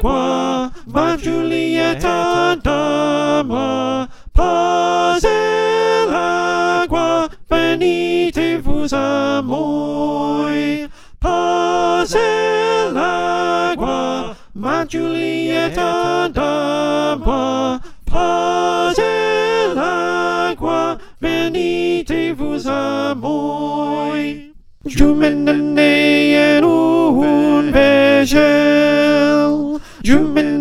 l'agua, ma Giulietta dama, passez l'agua, venite-vous à moi. Passez l'agua, ma Giulietta dama, passez l'agua, venite-vous à moi. Jumenene en un vegel,